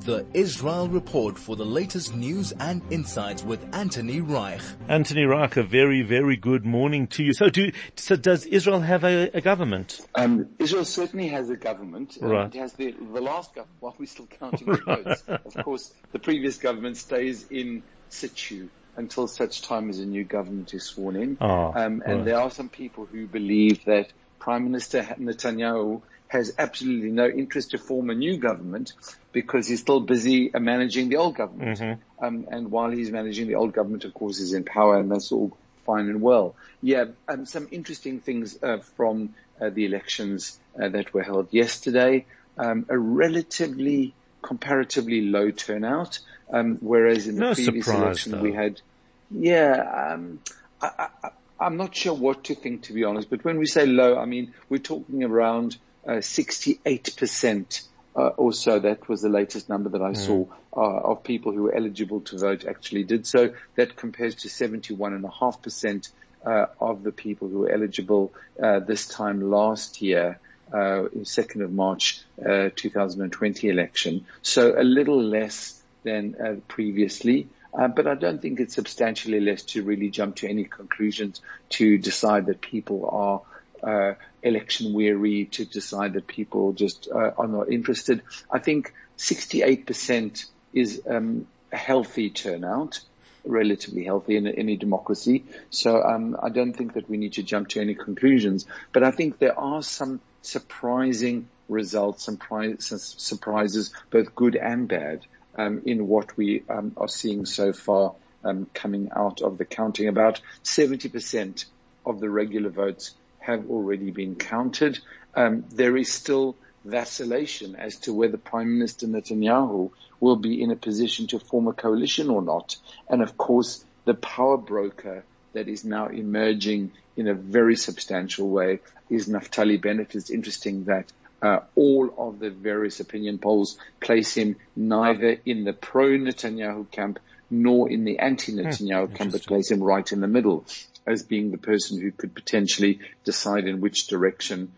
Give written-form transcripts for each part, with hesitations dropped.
the Israel Report for the latest news and insights with Anthony Reich. Anthony Reich, a very, very good morning to you. So does Israel have a government? Israel certainly has a government. Right. It has the last government, while we're still counting the votes. Of course, the previous government stays in situ until such time as a new government is sworn in. And there are some people who believe that Prime Minister Netanyahu has absolutely no interest to form a new government because he's still busy managing the old government. Mm-hmm. And while he's managing the old government, of course, is in power, and that's all fine and well. Yeah, some interesting things from the elections that were held yesterday. A relatively, comparatively low turnout, whereas in the previous election we had... I'm not sure what to think, to be honest, but when we say low, I mean, we're talking around 68% or so. That was the latest number that I saw of people who were eligible to vote actually did so. That compares to 71.5% of the people who were eligible this time last year, 2nd of March 2020 election. So a little less than previously. But I don't think it's substantially less to really jump to any conclusions to decide that people are election weary, to decide that people just are not interested. I think 68% is a healthy turnout, relatively healthy in any democracy. So I don't think that we need to jump to any conclusions. But I think there are some surprising results, some surprises, both good and bad, in what we are seeing so far coming out of the counting. About 70% of the regular votes have already been counted. There is still vacillation as to whether Prime Minister Netanyahu will be in a position to form a coalition or not. And of course, the power broker that is now emerging in a very substantial way is Naftali Bennett. It's interesting that all of the various opinion polls place him neither in the pro-Netanyahu camp nor in the anti-Netanyahu camp, but place him right in the middle as being the person who could potentially decide in which direction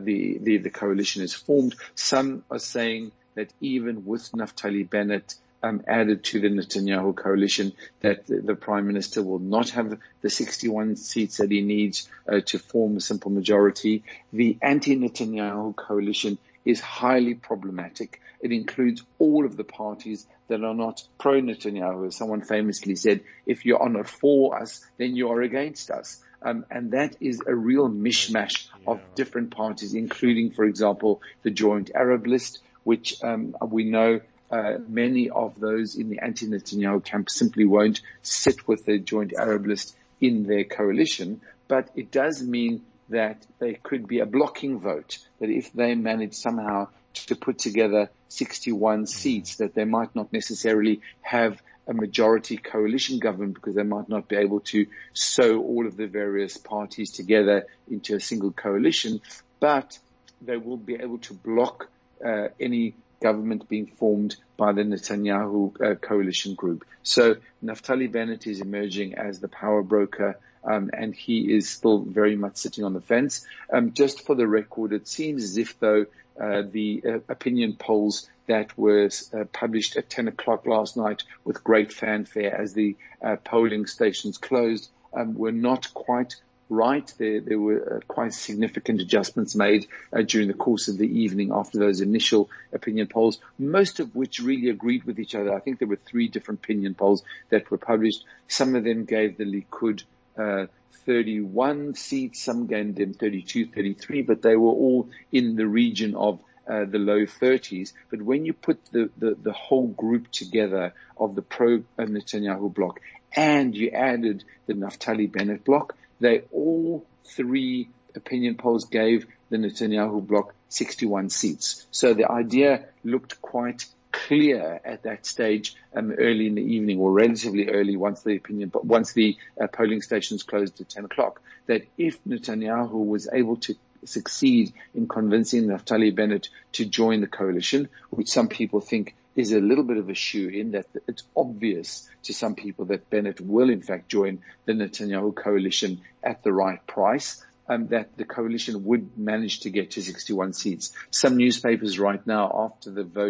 the coalition is formed. Some are saying that even with Naftali Bennett added to the Netanyahu coalition, that the Prime Minister will not have the 61 seats that he needs to form a simple majority. The anti-Netanyahu coalition is highly problematic. It includes all of the parties that are not pro-Netanyahu. As someone famously said, if you are not for us, then you are against us. And that is a real mishmash of different parties, including, for example, the Joint Arab List, which we know many of those in the anti-Netanyahu camp simply won't sit with the Joint Arab List in their coalition. But it does mean that there could be a blocking vote, that if they manage somehow to put together 61 seats, that they might not necessarily have a majority coalition government because they might not be able to sew all of the various parties together into a single coalition, but they will be able to block any government being formed by the Netanyahu coalition group. So Naftali Bennett is emerging as the power broker, and he is still very much sitting on the fence. Just for the record, it seems as if though the opinion polls that was published at 10 o'clock last night with great fanfare as the polling stations closed were not quite right. There were quite significant adjustments made during the course of the evening after those initial opinion polls, most of which really agreed with each other. I think there were 3 different opinion polls that were published. Some of them gave the Likud 31 seats, some gave them 32, 33, but they were all in the region of the low 30s. But when you put the whole group together of the pro-Netanyahu bloc and you added the Naftali Bennett bloc, they all 3 opinion polls gave the Netanyahu bloc 61 seats. So the idea looked quite clear at that stage, early in the evening, or relatively early once the polling stations closed at 10 o'clock, that if Netanyahu was able to succeed in convincing Naftali Bennett to join the coalition, which some people think is a little bit of a shoo-in, that it's obvious to some people that Bennett will in fact join the Netanyahu coalition at the right price, that the coalition would manage to get to 61 seats. Some newspapers right now, after the vote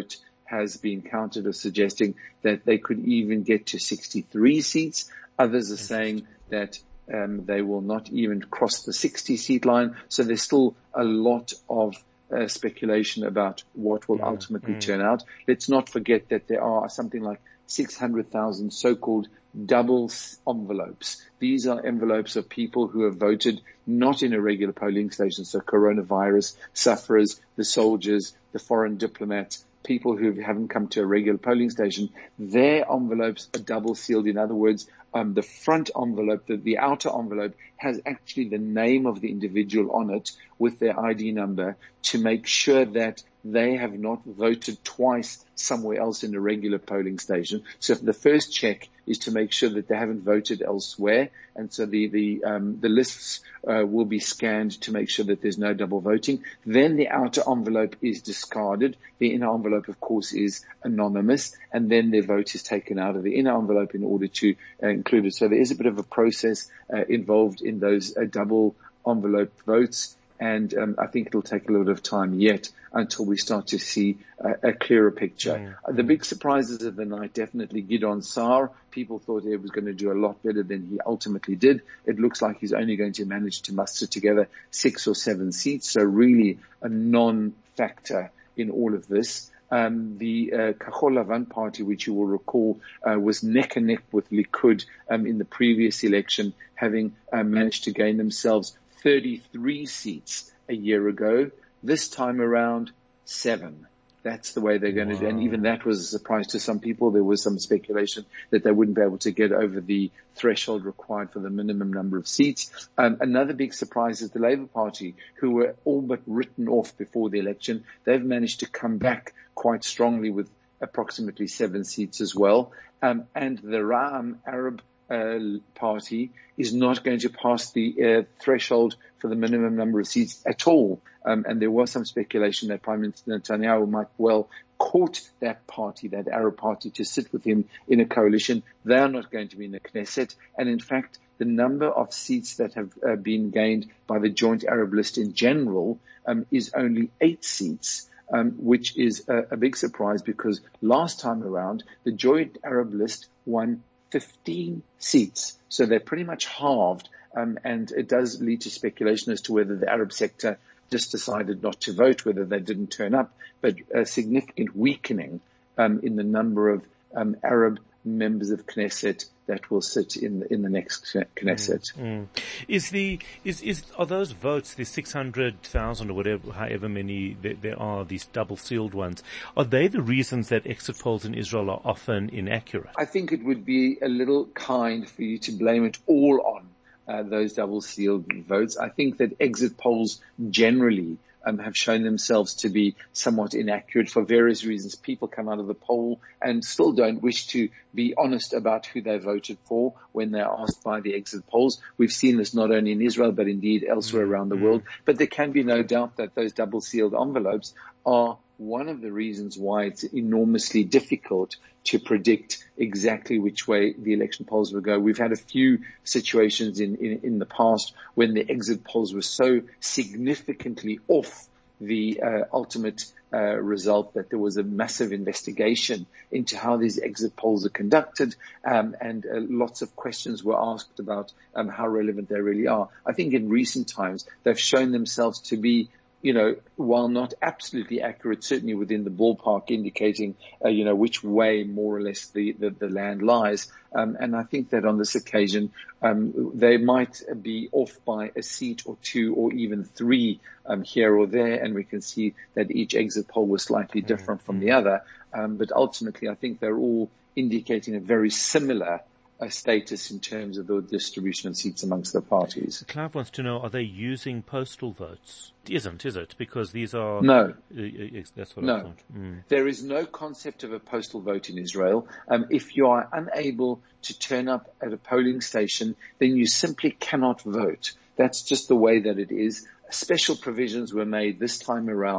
has been counted as suggesting that they could even get to 63 seats. Others are saying that they will not even cross the 60-seat line. So there's still a lot of speculation about what will ultimately turn out. Let's not forget that there are something like 600,000 so-called double envelopes. These are envelopes of people who have voted not in a regular polling station, so coronavirus sufferers, the soldiers, the foreign diplomats, people who haven't come to a regular polling station. Their envelopes are double sealed. In other words, the front envelope, the outer envelope, has actually the name of the individual on it with their ID number to make sure that they have not voted twice somewhere else in a regular polling station. So the first check is to make sure that they haven't voted elsewhere. And so the lists will be scanned to make sure that there's no double voting. Then the outer envelope is discarded. The inner envelope, of course, is anonymous. And then their vote is taken out of the inner envelope in order to include it. So there is a bit of a process involved in those double envelope votes. And I think it'll take a little bit of time yet until we start to see a clearer picture. The big surprises of the night, definitely Gideon Saar. People thought he was going to do a lot better than he ultimately did. It looks like he's only going to manage to muster together 6 or 7 seats. So really a non-factor in all of this. The Kachol Lavan party, which you will recall, was neck and neck with Likud in the previous election, having managed to gain themselves 33 seats a year ago. This time around, 7. That's the way they're going to do. And even that was a surprise to some people. There was some speculation that they wouldn't be able to get over the threshold required for the minimum number of seats. Another big surprise is the Labour Party, who were all but written off before the election. They've managed to come back quite strongly with approximately 7 seats as well. And the Ra'am Arab party is not going to pass the threshold for the minimum number of seats at all. And there was some speculation that Prime Minister Netanyahu might well court that party, that Arab party, to sit with him in a coalition. They are not going to be in the Knesset. And in fact, the number of seats that have been gained by the Joint Arab List in general is only 8 seats. Which is a big surprise, because last time around, the Joint Arab List won 15 seats. So they're pretty much halved. And it does lead to speculation as to whether the Arab sector just decided not to vote, whether they didn't turn up, but a significant weakening in the number of Arab members of Knesset that will sit in the next Knesset. Are those votes, the 600,000 or whatever, however many there are, these double sealed ones, are they the reasons that exit polls in Israel are often inaccurate? I think it would be a little kind for you to blame it all on those double sealed votes. I think that exit polls generally have shown themselves to be somewhat inaccurate for various reasons. People come out of the poll and still don't wish to be honest about who they voted for when they're asked by the exit polls. We've seen this not only in Israel, but indeed elsewhere around the world. But there can be no doubt that those double sealed envelopes are one of the reasons why it's enormously difficult to predict exactly which way the election polls will go. We've had a few situations in the past when the exit polls were so significantly off the ultimate result that there was a massive investigation into how these exit polls are conducted, and lots of questions were asked about how relevant they really are. I think in recent times they've shown themselves to be, while not absolutely accurate, certainly within the ballpark, indicating, which way more or less the land lies. And I think that on this occasion, they might be off by a seat or 2 or even 3, here or there. And we can see that each exit poll was slightly different from the other. But ultimately, I think they're all indicating a very similar status in terms of the distribution of seats amongst the parties. Clive wants to know, are they using postal votes? Is it? Because these are... No. That's what I thought. There is no concept of a postal vote in Israel. If you are unable to turn up at a polling station, then you simply cannot vote. That's just the way that it is. Special provisions were made this time around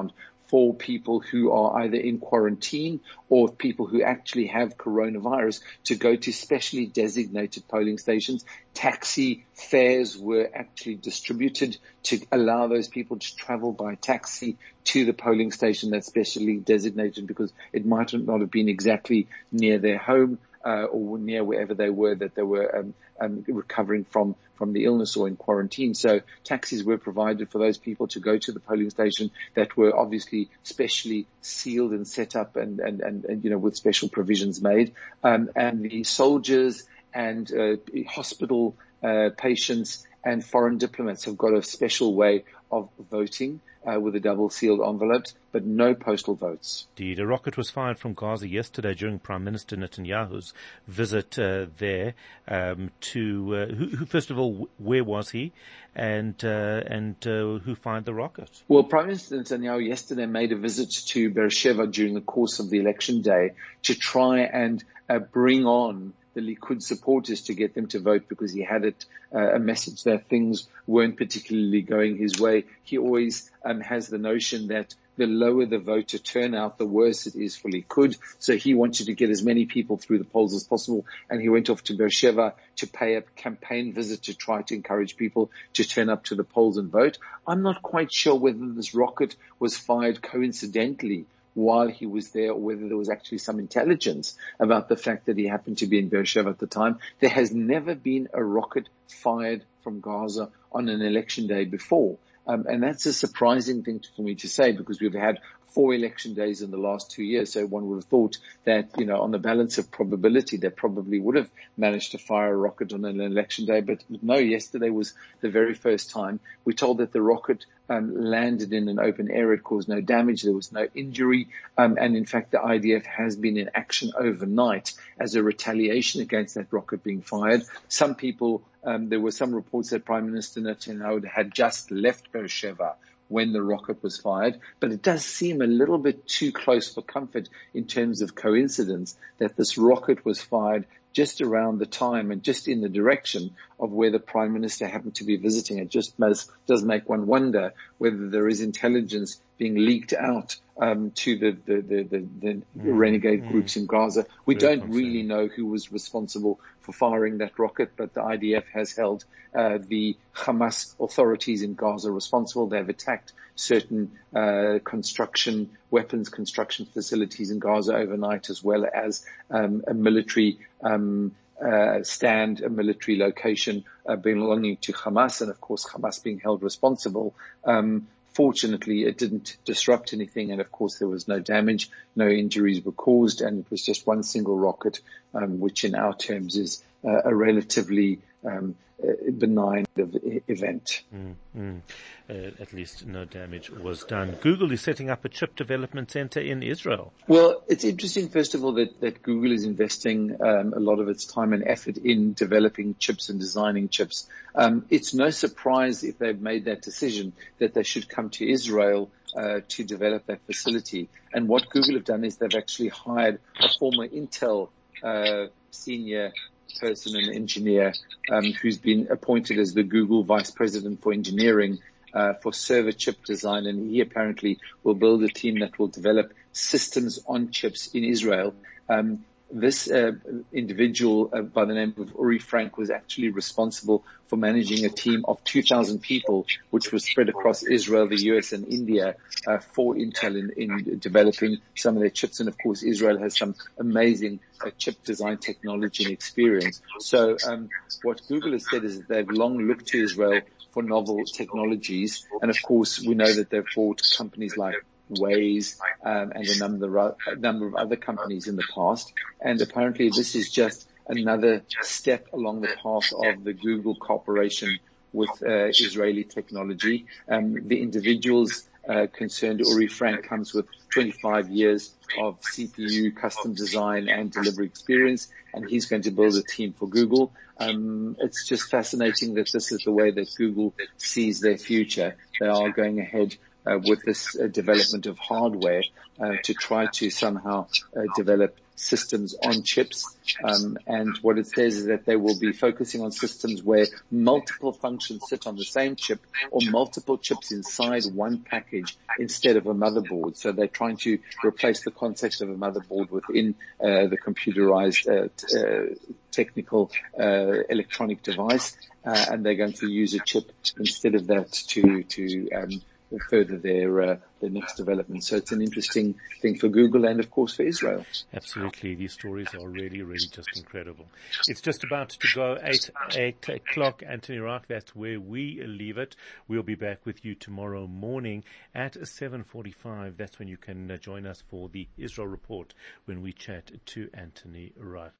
for people who are either in quarantine or people who actually have coronavirus to go to specially designated polling stations. Taxi fares were actually distributed to allow those people to travel by taxi to the polling station that's specially designated, because it might not have been exactly near their home or near wherever they were that they were recovering from the illness or in quarantine. So taxis were provided for those people to go to the polling station that were obviously specially sealed and set up and with special provisions made. And the soldiers and hospital patients and foreign diplomats have got a special way of voting with the double-sealed envelopes, but no postal votes. Indeed. A rocket was fired from Gaza yesterday during Prime Minister Netanyahu's visit there who first of all, where was he, and who fired the rocket? Well, Prime Minister Netanyahu yesterday made a visit to Beersheba during the course of the election day to try and bring on the Likud supporters to get them to vote, because he had a message that things weren't particularly going his way. He always has the notion that the lower the voter turnout, the worse it is for Likud. So he wanted to get as many people through the polls as possible, and he went off to Beersheba to pay a campaign visit to try to encourage people to turn up to the polls and vote. I'm not quite sure whether this rocket was fired coincidentally while he was there, or whether there was actually some intelligence about the fact that he happened to be in Beersheba at the time. There has never been a rocket fired from Gaza on an election day before. And that's a surprising thing for me to say, because we've had 4 election days in the last 2 years. So one would have thought that, on the balance of probability, they probably would have managed to fire a rocket on an election day. But no, yesterday was the very first time. We're told that the rocket landed in an open area. It caused no damage. There was no injury. And in fact, the IDF has been in action overnight as a retaliation against that rocket being fired. Some people, there were some reports that Prime Minister Netanyahu had just left Beersheba when the rocket was fired, but it does seem a little bit too close for comfort in terms of coincidence that this rocket was fired just around the time and just in the direction of where the Prime Minister happened to be visiting. It just does make one wonder whether there is intelligence being leaked out to the renegade groups in Gaza. We don't really know who was responsible for firing that rocket, but the IDF has held the Hamas authorities in Gaza responsible. They've attacked certain weapons construction facilities in Gaza overnight, as well as a military stand, a military location belonging to Hamas, and of course Hamas being held responsible. Fortunately, it didn't disrupt anything, and of course there was no damage, no injuries were caused, and it was just one single rocket, which in our terms is a relatively benign event. At least no damage was done. Google is setting up a chip development center in Israel. Well, it's interesting, first of all, that Google is investing a lot of its time and effort in developing chips and designing chips. It's no surprise, if they've made that decision, that they should come to Israel to develop that facility. And what Google have done is they've actually hired a former Intel senior person and engineer who's been appointed as the Google Vice President for Engineering for server chip design, and he apparently will build a team that will develop systems on chips in Israel. This individual by the name of Uri Frank was actually responsible for managing a team of 2,000 people, which was spread across Israel, the US, and India for Intel in developing some of their chips. And of course, Israel has some amazing chip design technology and experience. So what Google has said is that they've long looked to Israel for novel technologies. And of course, we know that they've bought companies like Waze and a number of other companies in the past. And apparently this is just another step along the path of the Google cooperation with Israeli technology. The individuals concerned, Uri Frank, comes with 25 years of CPU custom design and delivery experience, and he's going to build a team for Google. It's just fascinating that this is the way that Google sees their future. They are going ahead with this development of hardware to try to somehow develop systems on chips. And what it says is that they will be focusing on systems where multiple functions sit on the same chip or multiple chips inside one package instead of a motherboard. So they're trying to replace the concept of a motherboard within the computerized technical electronic device, and they're going to use a chip instead of that to further their next development. So it's an interesting thing for Google and, of course, for Israel. Absolutely. These stories are really, really just incredible. It's just about to go 8 o'clock. Anthony Wright, that's where we leave it. We'll be back with you tomorrow morning at 7:45. That's when you can join us for the Israel Report when we chat to Anthony Wright.